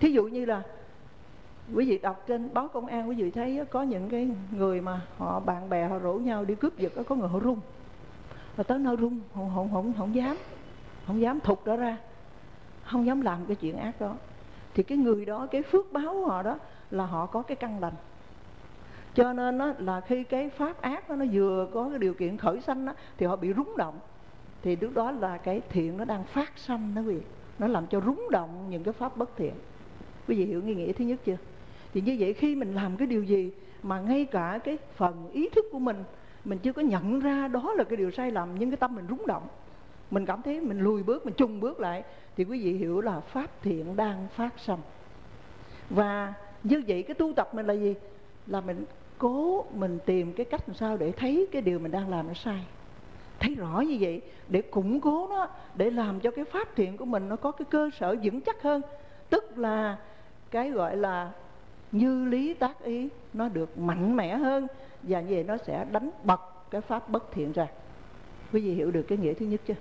Thí dụ như là quý vị đọc trên báo công an, quý vị thấy có những cái người mà họ bạn bè họ rủ nhau đi cướp giật, có người họ run, và tới nơi run, không dám thục đó ra, không dám làm cái chuyện ác đó. Thì cái người đó, cái phước báo của họ đó là họ có cái căn lành. Cho nên đó, là khi cái pháp ác đó, nó vừa có cái điều kiện khởi sanh đó, thì họ bị rúng động. Thì lúc đó là cái thiện nó đang phát sanh đó quý vị, nó làm cho rúng động những cái pháp bất thiện. Quý vị hiểu cái nghĩa thứ nhất chưa? Thì như vậy khi mình làm cái điều gì mà ngay cả cái phần ý thức của mình chưa có nhận ra đó là cái điều sai lầm, nhưng cái tâm mình rúng động, mình cảm thấy mình lùi bước, mình chùng bước lại, thì quý vị hiểu là pháp thiện đang phát sanh. Và như vậy cái tu tập mình là gì? Là mình cố mình tìm cái cách làm sao để thấy cái điều mình đang làm nó sai, thấy rõ như vậy, để củng cố nó, để làm cho cái pháp thiện của mình nó có cái cơ sở vững chắc hơn. Tức là cái gọi là như lý tác ý nó được mạnh mẽ hơn, và như vậy nó sẽ đánh bật cái pháp bất thiện ra. Quý vị hiểu được cái nghĩa thứ nhất chưa?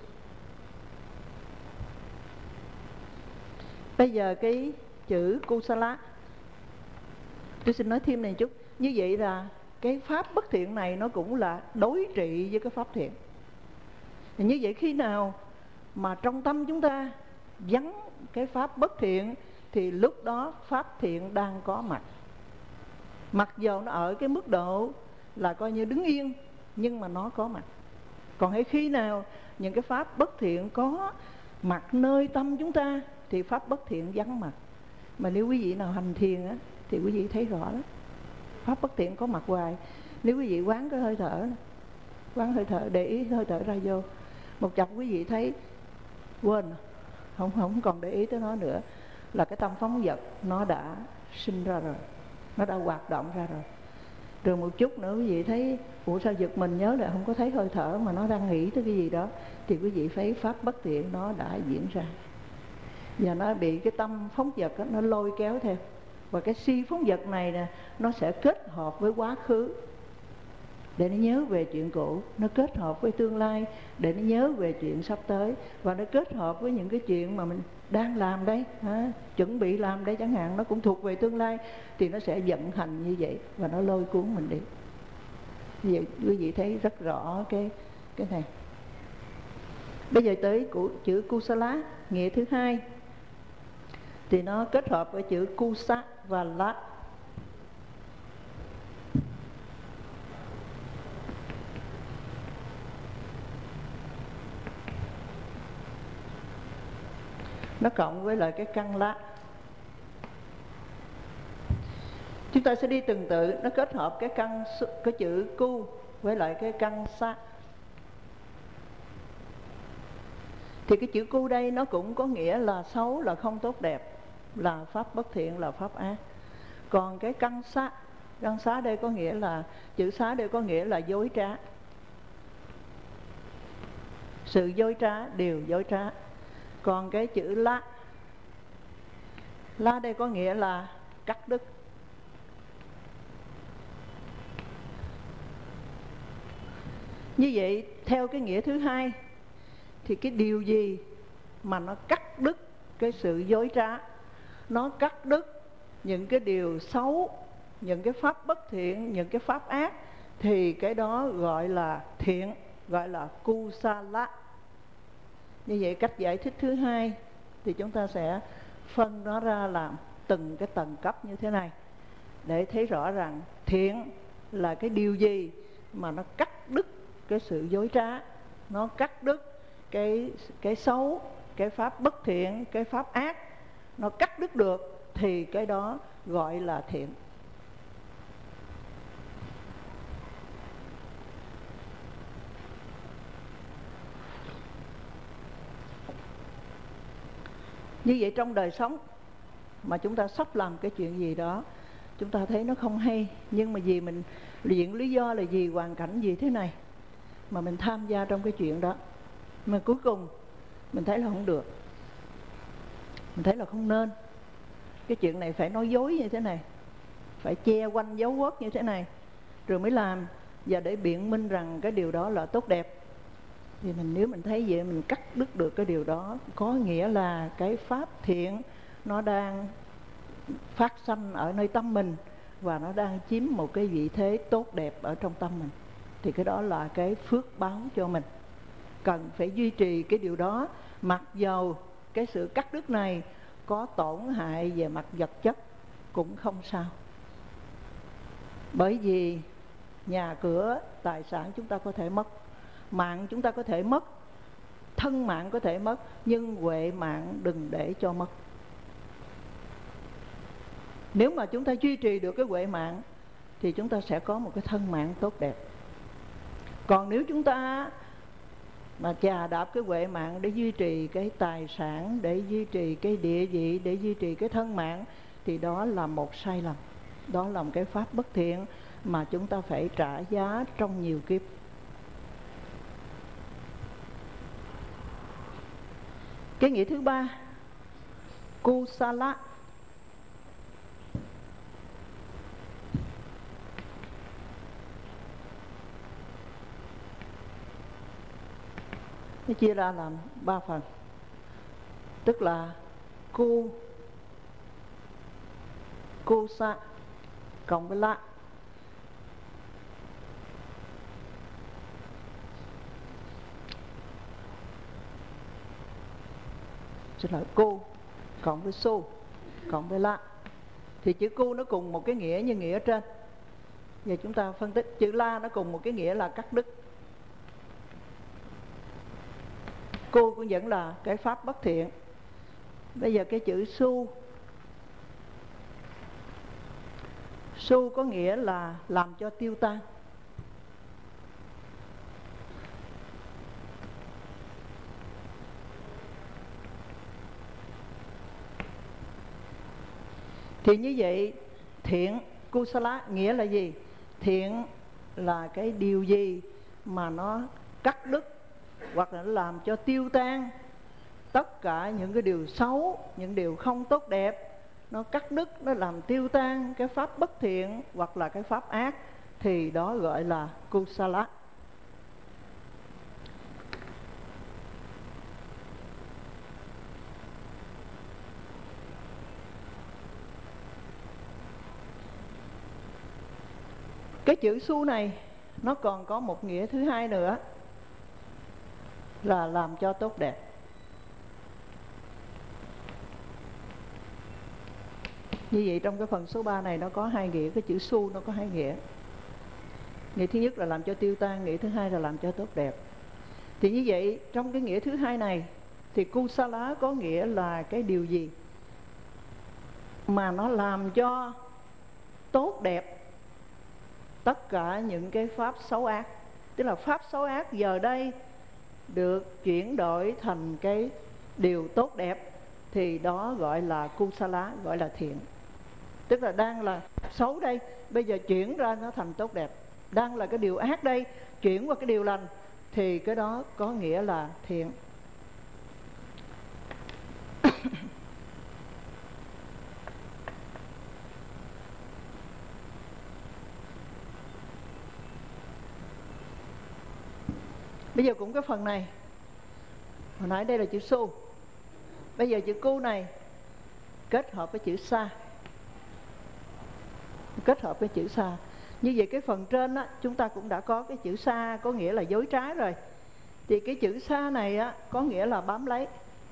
Bây giờ cái chữ Kusala, tôi xin nói thêm này chút. Như vậy là cái pháp bất thiện này nó cũng là đối trị với cái pháp thiện. Như vậy khi nào mà trong tâm chúng ta vắng cái pháp bất thiện, thì lúc đó pháp thiện đang có mặt. Mặc dù nó ở cái mức độ là coi như đứng yên, nhưng mà nó có mặt. Còn hay khi nào những cái pháp bất thiện có mặt nơi tâm chúng ta, thì pháp bất thiện vắng mặt. Mà nếu quý vị nào hành thiền á, thì quý vị thấy rõ đó, pháp bất thiện có mặt hoài. Nếu quý vị quán cái hơi thở, quán hơi thở, để ý hơi thở ra vô, một chập quý vị thấy quên, không còn để ý tới nó nữa, là cái tâm phóng dật nó đã sinh ra rồi, nó đã hoạt động ra rồi. Rồi một chút nữa quý vị thấy ủa sao giật mình nhớ lại không có thấy hơi thở mà nó đang nghĩ tới cái gì đó, thì quý vị thấy pháp bất thiện nó đã diễn ra, và nó bị cái tâm phóng dật đó, nó lôi kéo theo. Và cái si phóng dật này nè, nó sẽ kết hợp với quá khứ để nó nhớ về chuyện cũ, nó kết hợp với tương lai để nó nhớ về chuyện sắp tới, và nó kết hợp với những cái chuyện mà mình đang làm đây, chuẩn bị làm đây chẳng hạn, nó cũng thuộc về tương lai, thì nó sẽ vận hành như vậy và nó lôi cuốn mình đi. Như vậy quý vị thấy rất rõ cái này. Bây giờ tới của chữ Kusala, nghĩa thứ hai, thì nó kết hợp với chữ Kusa và La. Nó cộng với lại cái căn La. Chúng ta sẽ đi từng tự, nó kết hợp cái chữ Ku với lại cái căn Sa. Thì cái chữ Ku đây nó cũng có nghĩa là xấu, là không tốt đẹp, là pháp bất thiện, là pháp ác. Còn cái căn xá đây có nghĩa là, chữ xá đây có nghĩa là dối trá, sự dối trá, điều dối trá. Còn cái chữ la đây có nghĩa là cắt đứt. Như vậy theo cái nghĩa thứ hai, thì cái điều gì mà nó cắt đứt cái sự dối trá, nó cắt đứt những cái điều xấu, những cái pháp bất thiện, những cái pháp ác, thì cái đó gọi là thiện, gọi là Kusala. Như vậy cách giải thích thứ hai thì chúng ta sẽ phân nó ra làm từng cái tầng cấp như thế này, để thấy rõ rằng thiện là cái điều gì mà nó cắt đứt cái sự dối trá, nó cắt đứt cái xấu, cái pháp bất thiện, cái pháp ác, nó cắt đứt được, thì cái đó gọi là thiện. Như vậy trong đời sống mà chúng ta sắp làm cái chuyện gì đó, chúng ta thấy nó không hay, nhưng mà vì mình viện lý do là vì hoàn cảnh gì thế này mà mình tham gia trong cái chuyện đó, mà cuối cùng mình thấy là không được, mình thấy là không nên, cái chuyện này phải nói dối như thế này, phải che quanh dấu quất như thế này rồi mới làm, và để biện minh rằng cái điều đó là tốt đẹp. Thì nếu mình thấy vậy, mình cắt đứt được cái điều đó, có nghĩa là cái pháp thiện nó đang phát sanh ở nơi tâm mình, và nó đang chiếm một cái vị thế tốt đẹp ở trong tâm mình, thì cái đó là cái phước báo cho mình. Cần phải duy trì cái điều đó, mặc dầu cái sự cắt đứt này có tổn hại về mặt vật chất cũng không sao. Bởi vì nhà cửa, tài sản chúng ta có thể mất, mạng chúng ta có thể mất, thân mạng có thể mất, nhưng huệ mạng đừng để cho mất. Nếu mà chúng ta duy trì được cái huệ mạng thì chúng ta sẽ có một cái thân mạng tốt đẹp. Còn nếu chúng ta mà chà đạp cái huệ mạng để duy trì cái tài sản, để duy trì cái địa vị, để duy trì cái thân mạng, thì đó là một sai lầm. Đó là một cái pháp bất thiện mà chúng ta phải trả giá trong nhiều kiếp. Cái nghĩa thứ ba, Kusala. Nó chia ra làm 3 phần. Tức là Kusa cộng với La. Tức là Ku cộng với Su cộng với La. Thì chữ Ku nó cùng một cái nghĩa như nghĩa ở trên. Giờ chúng ta phân tích. Chữ La nó cùng một cái nghĩa là cắt đứt. Ku cũng vẫn là cái pháp bất thiện. Bây giờ cái chữ Su, Su có nghĩa là làm cho tiêu tan. Thì như vậy thiện, Kusala nghĩa là gì? Thiện là cái điều gì mà nó cắt đứt hoặc là nó làm cho tiêu tan tất cả những cái điều xấu, những điều không tốt đẹp. Nó cắt đứt, nó làm tiêu tan cái pháp bất thiện hoặc là cái pháp ác, thì đó gọi là Kusala. Cái chữ Su này nó còn có một nghĩa thứ hai nữa là làm cho tốt đẹp. Như vậy trong cái phần số 3 này nó có hai nghĩa. Cái chữ Su nó có hai nghĩa. Nghĩa thứ nhất là làm cho tiêu tan, nghĩa thứ hai là làm cho tốt đẹp. Thì như vậy trong cái nghĩa thứ hai này thì Kusala có nghĩa là cái điều gì mà nó làm cho tốt đẹp tất cả những cái pháp xấu ác. Tức là pháp xấu ác giờ đây được chuyển đổi thành cái điều tốt đẹp, thì đó gọi là Kusala, gọi là thiện. Tức là đang là xấu đây, bây giờ chuyển ra nó thành tốt đẹp. Đang là cái điều ác đây, chuyển qua cái điều lành, thì cái đó có nghĩa là thiện. Bây giờ cũng cái phần này, hồi nãy đây là chữ Su, bây giờ chữ Ku này kết hợp với chữ Sa, kết hợp với chữ Sa. Như vậy cái phần trên á, chúng ta cũng đã có cái chữ Sa có nghĩa là dối trá rồi. Thì cái chữ Sa này á, có nghĩa là bám lấy.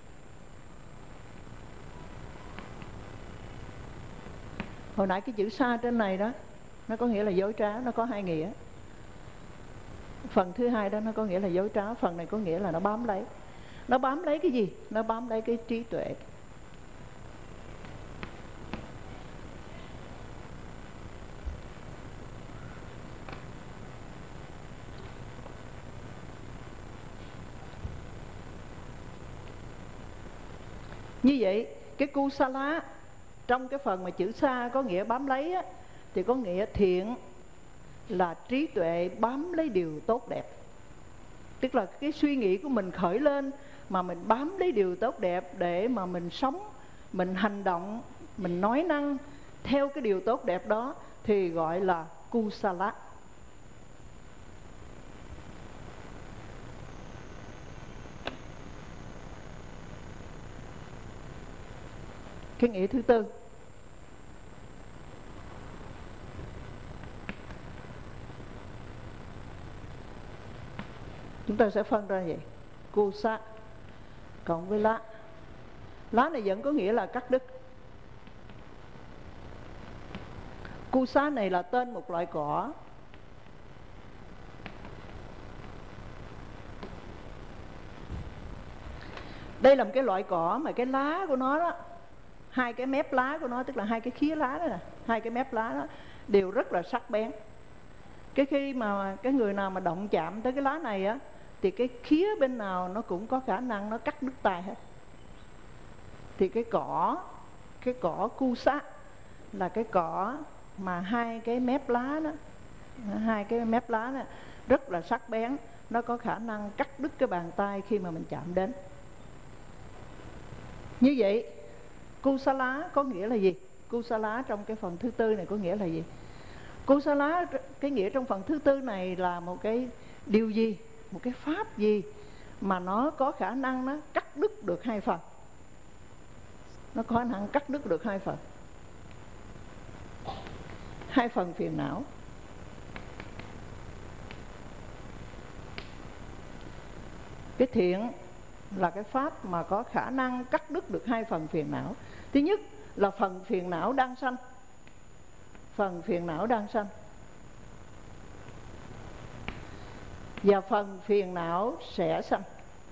Hồi nãy cái chữ Sa trên này đó, nó có nghĩa là dối trá, nó có hai nghĩa. Phần thứ hai đó nó có nghĩa là dối trá, phần này có nghĩa là nó bám lấy. Nó bám lấy cái gì? Nó bám lấy cái trí tuệ. Như vậy cái Kusala trong cái phần mà chữ Sa có nghĩa bám lấy á, thì có nghĩa thiện là trí tuệ bám lấy điều tốt đẹp. Tức là cái suy nghĩ của mình khởi lên mà mình bám lấy điều tốt đẹp để mà mình sống, mình hành động, mình nói năng theo cái điều tốt đẹp đó, thì gọi là Kusala. Cái nghĩa thứ tư, Chúng ta sẽ phân ra vậy. Kusa cộng với lá. Lá này vẫn có nghĩa là cắt đứt. Kusa này là tên một loại cỏ. Đây là một cái loại cỏ mà cái lá của nó đó, hai cái mép lá của nó, tức là hai cái khía lá đó nè, hai cái mép lá đó đều rất là sắc bén. Cái khi mà cái người nào mà động chạm tới cái lá này á, thì cái khía bên nào nó cũng có khả năng nó cắt đứt tay hết. Thì cái cỏ Kusa là cái cỏ mà hai cái mép lá đó, hai cái mép lá đó rất là sắc bén, nó có khả năng cắt đứt cái bàn tay khi mà mình chạm đến. Như vậy Kusala có nghĩa là gì? Kusala trong cái phần thứ tư này có nghĩa là gì? Kusala, cái nghĩa trong phần thứ tư này là một cái điều gì, một cái pháp gì mà nó có khả năng nó cắt đứt được hai phần. Nó có khả năng cắt đứt được hai phần. Hai phần phiền não. Cái thiện là cái pháp mà có khả năng cắt đứt được hai phần phiền não. Thứ nhất là phần phiền não đang sanh. Phần phiền não đang sanh. Và phần phiền não sẽ sanh.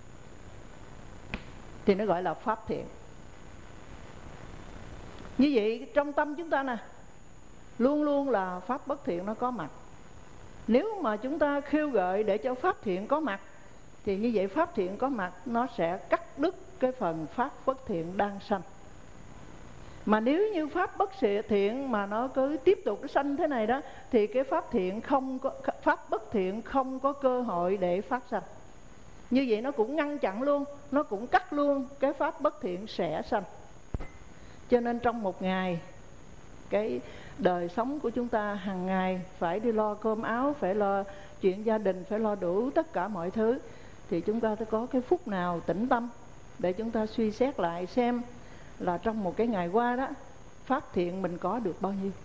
Thì nó gọi là pháp thiện. Như vậy trong tâm chúng ta nè, luôn luôn là pháp bất thiện nó có mặt. Nếu mà chúng ta khêu gợi để cho pháp thiện có mặt, thì như vậy pháp thiện có mặt nó sẽ cắt đứt cái phần pháp bất thiện đang sanh. Mà nếu như pháp bất thiện mà nó cứ tiếp tục nó sanh thế này đó, thì cái pháp bất thiện không có cơ hội để phát sanh. Như vậy nó cũng ngăn chặn luôn, nó cũng cắt luôn cái pháp bất thiện sẽ sanh. Cho nên trong một ngày, cái đời sống của chúng ta hàng ngày phải đi lo cơm áo, phải lo chuyện gia đình, phải lo đủ tất cả mọi thứ, thì chúng ta phải có cái phút nào tĩnh tâm để chúng ta suy xét lại xem là trong một cái ngày qua đó, pháp thiện mình có được bao nhiêu.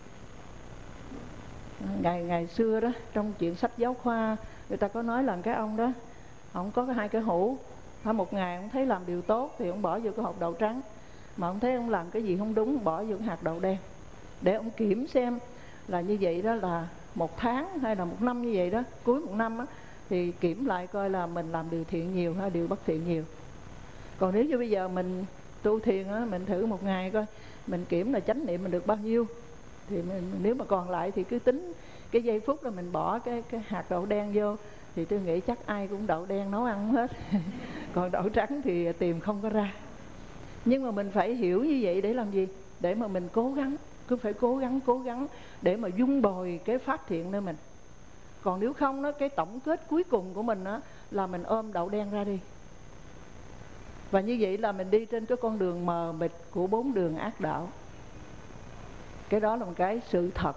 Ngày xưa đó, trong chuyện sách giáo khoa, người ta có nói là cái ông đó, ông có hai cái hũ. Một ngày ông thấy làm điều tốt thì ông bỏ vô cái hộp đậu trắng, mà ông thấy ông làm cái gì không đúng, bỏ vô cái hạt đậu đen, để ông kiểm xem là như vậy đó là một tháng hay là một năm như vậy đó, cuối một năm á, thì kiểm lại coi là mình làm điều thiện nhiều hay điều bất thiện nhiều. Còn nếu như bây giờ mình tu thiền á, mình thử một ngày coi, mình kiểm là chánh niệm mình được bao nhiêu, thì nếu mà còn lại thì cứ tính cái giây phút là mình bỏ cái hạt đậu đen vô, thì tôi nghĩ chắc ai cũng đậu đen nấu ăn hết còn đậu trắng thì tìm không có ra. Nhưng mà mình phải hiểu như vậy để làm gì? Để mà mình cố gắng, cứ phải cố gắng để mà dung bồi cái pháp thiện nơi mình. Còn nếu không đó, cái tổng kết cuối cùng của mình đó, là mình ôm đậu đen ra đi. Và như vậy là mình đi trên cái con đường mờ mịt của 4 đường ác đạo. Cái đó là một cái sự thật.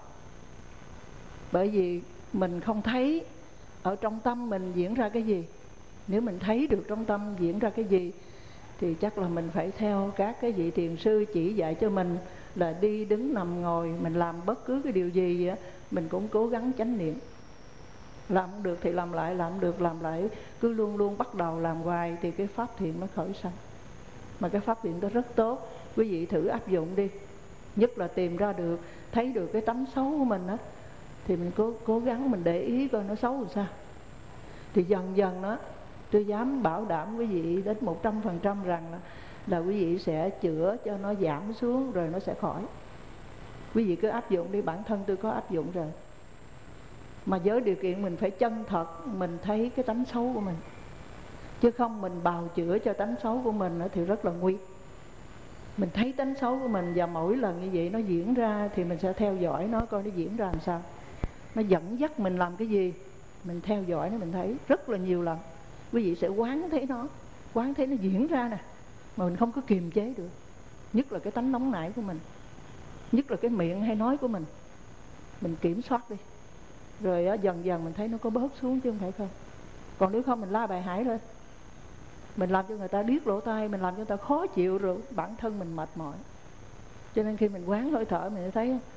Bởi vì mình không thấy ở trong tâm mình diễn ra cái gì. Nếu mình thấy được trong tâm diễn ra cái gì, thì chắc là mình phải theo các cái vị thiền sư chỉ dạy cho mình là đi đứng nằm ngồi, mình làm bất cứ cái điều gì á, mình cũng cố gắng chánh niệm. Làm không được thì làm lại, làm không được làm lại, cứ luôn luôn bắt đầu làm hoài thì cái pháp thiện nó khởi sanh. Mà cái pháp thiện đó rất tốt, quý vị thử áp dụng đi. Nhất là tìm ra được, thấy được cái tánh xấu của mình á, thì mình cố gắng mình để ý coi nó xấu làm sao. Thì dần dần đó, tôi dám bảo đảm quý vị đến 100% rằng là quý vị sẽ chữa cho nó giảm xuống rồi nó sẽ khỏi. Quý vị cứ áp dụng đi, bản thân tôi có áp dụng rồi. Mà với điều kiện mình phải chân thật, mình thấy cái tánh xấu của mình. Chứ không mình bào chữa cho tánh xấu của mình thì rất là nguy. Mình thấy tánh xấu của mình và mỗi lần như vậy nó diễn ra thì mình sẽ theo dõi nó coi nó diễn ra làm sao. Nó dẫn dắt mình làm cái gì, mình theo dõi nó, mình thấy rất là nhiều lần. Quý vị sẽ quán thấy nó diễn ra nè, mà mình không có kiềm chế được. Nhất là cái tánh nóng nảy của mình, nhất là cái miệng hay nói của mình kiểm soát đi. Rồi dần dần mình thấy nó có bớt xuống chứ không phải không. Còn nếu không mình la bài hải lên, mình làm cho người ta điếc lỗ tai, mình làm cho người ta khó chịu, rồi bản thân mình mệt mỏi. Cho nên khi mình quán hơi thở mình thấy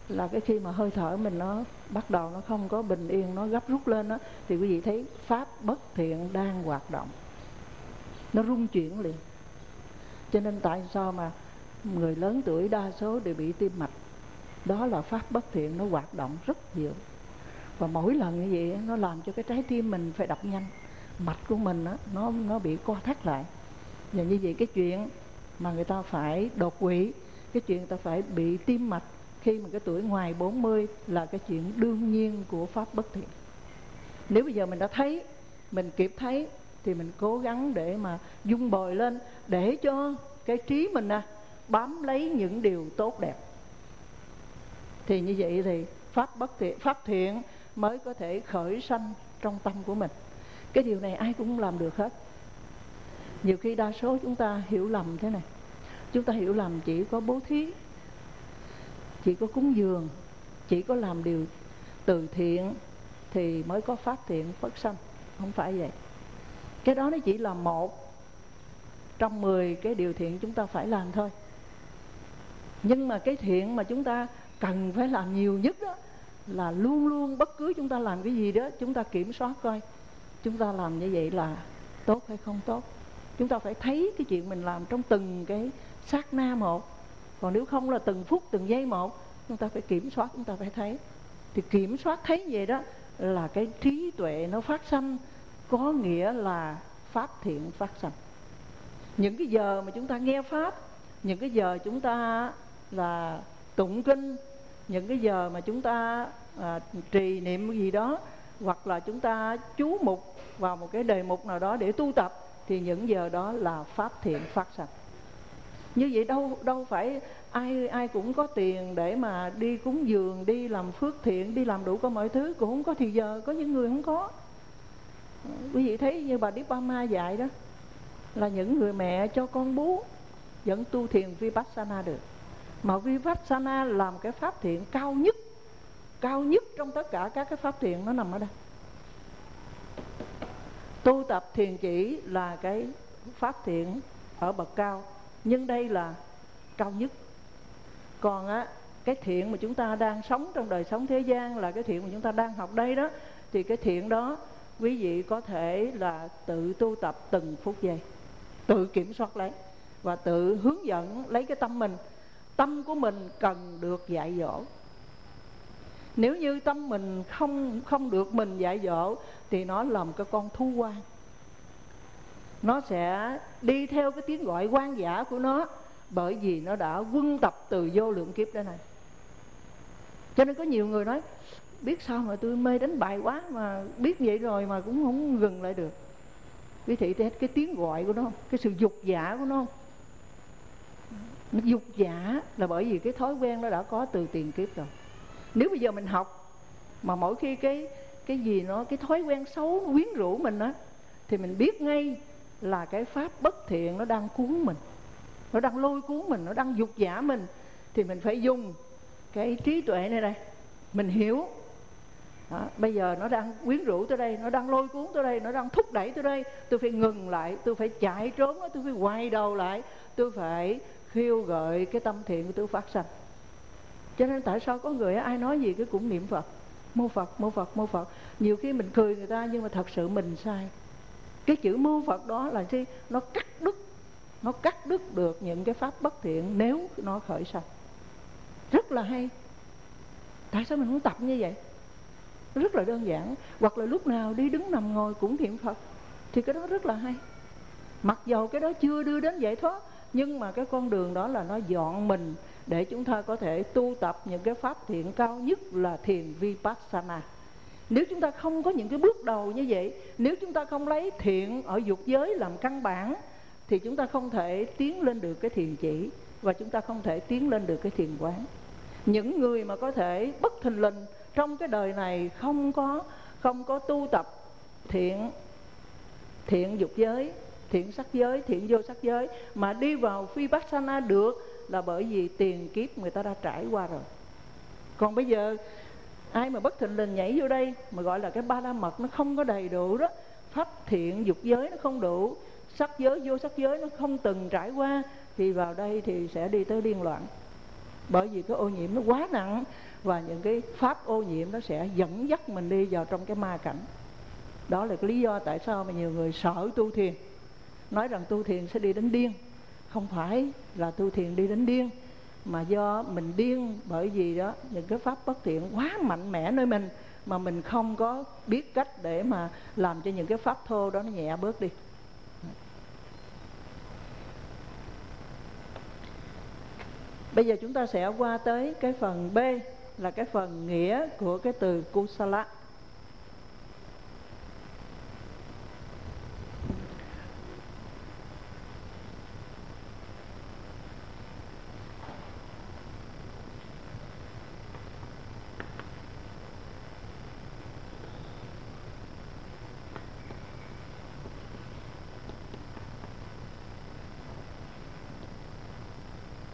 là cái khi mà hơi thở mình nó bắt đầu nó không có bình yên, nó gấp rút lên đó, thì quý vị thấy pháp bất thiện đang hoạt động, nó rung chuyển liền. Cho nên tại sao mà người lớn tuổi đa số đều bị tim mạch, đó là pháp bất thiện nó hoạt động rất nhiều. Và mỗi lần như vậy nó làm cho cái trái tim mình phải đập nhanh, mạch của mình nó bị co thắt lại. Và như vậy cái chuyện mà người ta phải đột quỵ, cái chuyện người ta phải bị tim mạch khi mà cái tuổi ngoài 40 là cái chuyện đương nhiên của pháp bất thiện. Nếu bây giờ mình đã thấy, mình kịp thấy, thì mình cố gắng để mà dung bồi lên, để cho cái trí mình bám lấy những điều tốt đẹp. Thì như vậy thì pháp thiện mới có thể khởi sanh trong tâm của mình. Cái điều này ai cũng làm được hết. Nhiều khi đa số chúng ta hiểu lầm thế này. Chúng ta hiểu lầm chỉ có bố thí, chỉ có cúng dường, chỉ có làm điều từ thiện thì mới có pháp thiện phát sanh. Không phải vậy. Cái đó nó chỉ là một trong 10 cái điều thiện chúng ta phải làm thôi. Nhưng mà cái thiện mà chúng ta cần phải làm nhiều nhất đó là luôn luôn bất cứ chúng ta làm cái gì đó, chúng ta kiểm soát coi chúng ta làm như vậy là tốt hay không tốt. Chúng ta phải thấy cái chuyện mình làm trong từng cái sát na một. Còn nếu không là từng phút, từng giây một, chúng ta phải kiểm soát, chúng ta phải thấy. Thì kiểm soát thấy vậy đó là cái trí tuệ nó phát sanh, có nghĩa là pháp thiện phát sanh. Những cái giờ mà chúng ta nghe pháp, những cái giờ chúng ta là tụng kinh, những cái giờ mà chúng ta trì niệm gì đó, hoặc là chúng ta chú mục vào một cái đề mục nào đó để tu tập, thì những giờ đó là pháp thiện phát sanh. Như vậy đâu phải ai cũng có tiền để mà đi cúng dường, đi làm phước thiện, đi làm đủ có mọi thứ, cũng không có thì giờ. Có những người không có. Quý vị thấy như bà Dipama dạy đó, là những người mẹ cho con bú vẫn tu thiền Vipassana được. Mà Vipassana làm cái pháp thiện cao nhất trong tất cả các cái pháp thiện, nó nằm ở đây. Tu tập thiền chỉ là cái pháp thiện ở bậc cao, nhưng đây là cao nhất. Còn cái thiện mà chúng ta đang sống trong đời sống thế gian, là cái thiện mà chúng ta đang học đây đó, thì cái thiện đó quý vị có thể là tự tu tập từng phút giây, tự kiểm soát lấy và tự hướng dẫn lấy cái tâm mình. Tâm của mình cần được dạy dỗ. Nếu như tâm mình không được mình dạy dỗ thì nó là một cái con thu quan. Nó sẽ đi theo cái tiếng gọi hoang dã của nó, bởi vì nó đã quân tập từ vô lượng kiếp đây này. Cho nên có nhiều người nói, biết sao mà tôi mê đánh bài quá, mà biết vậy rồi mà cũng không ngừng lại được. Quý thị thấy cái tiếng gọi của nó không? Cái sự dục giả của nó không? Nó dục giả là bởi vì cái thói quen nó đã có từ tiền kiếp rồi. Nếu bây giờ mình học mà mỗi khi cái gì nó, cái thói quen xấu quyến rũ mình á, thì mình biết ngay là cái pháp bất thiện nó đang cuốn mình, nó đang lôi cuốn mình, nó đang dục giả mình. Thì mình phải dùng cái trí tuệ này đây, mình hiểu đó, bây giờ nó đang quyến rũ tới đây, nó đang lôi cuốn tới đây, nó đang thúc đẩy tới đây, tôi phải ngừng lại, tôi phải chạy trốn, tôi phải quay đầu lại, tôi phải khiêu gợi cái tâm thiện của tôi phát sanh. Cho nên tại sao có người ai nói gì cái cũng niệm Phật, mô Phật, mô Phật, mô Phật. Nhiều khi mình cười người ta nhưng mà thật sự mình sai. Cái chữ mô Phật đó là gì? Nó cắt đứt được những cái pháp bất thiện nếu nó khởi sanh. Rất là hay. Tại sao mình không tập như vậy? Rất là đơn giản. Hoặc là lúc nào đi đứng nằm ngồi cũng niệm Phật, thì cái đó rất là hay. Mặc dầu cái đó chưa đưa đến giải thoát, nhưng mà cái con đường đó là nó dọn mình để chúng ta có thể tu tập những cái pháp thiện cao nhất là thiền Vipassana. Nếu chúng ta không có những cái bước đầu như vậy, nếu chúng ta không lấy thiện ở dục giới làm căn bản, thì chúng ta không thể tiến lên được cái thiền chỉ, và chúng ta không thể tiến lên được cái thiền quán. Những người mà có thể bất thình lình trong cái đời này không có tu tập thiện dục giới, thiện sắc giới, thiện vô sắc giới, mà đi vào Vipassana được, là bởi vì tiền kiếp người ta đã trải qua rồi. Còn bây giờ ai mà bất thình lình nhảy vô đây mà gọi là cái ba la mật nó không có đầy đủ đó, pháp thiện dục giới nó không đủ, sắc giới vô sắc giới nó không từng trải qua, thì vào đây thì sẽ đi tới điên loạn. Bởi vì cái ô nhiễm nó quá nặng, và những cái pháp ô nhiễm nó sẽ dẫn dắt mình đi vào trong cái ma cảnh. Đó là cái lý do tại sao mà nhiều người sợ tu thiền, nói rằng tu thiền sẽ đi đến điên. Không phải là tu thiền đi đến điên, mà do mình điên bởi vì đó những cái pháp bất thiện quá mạnh mẽ nơi mình, mà mình không có biết cách để mà làm cho những cái pháp thô đó nó nhẹ bớt đi. Bây giờ chúng ta sẽ qua tới cái phần B, là cái phần nghĩa của cái từ kusala.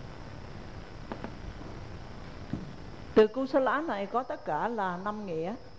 Từ kusala này có tất cả là 5 nghĩa.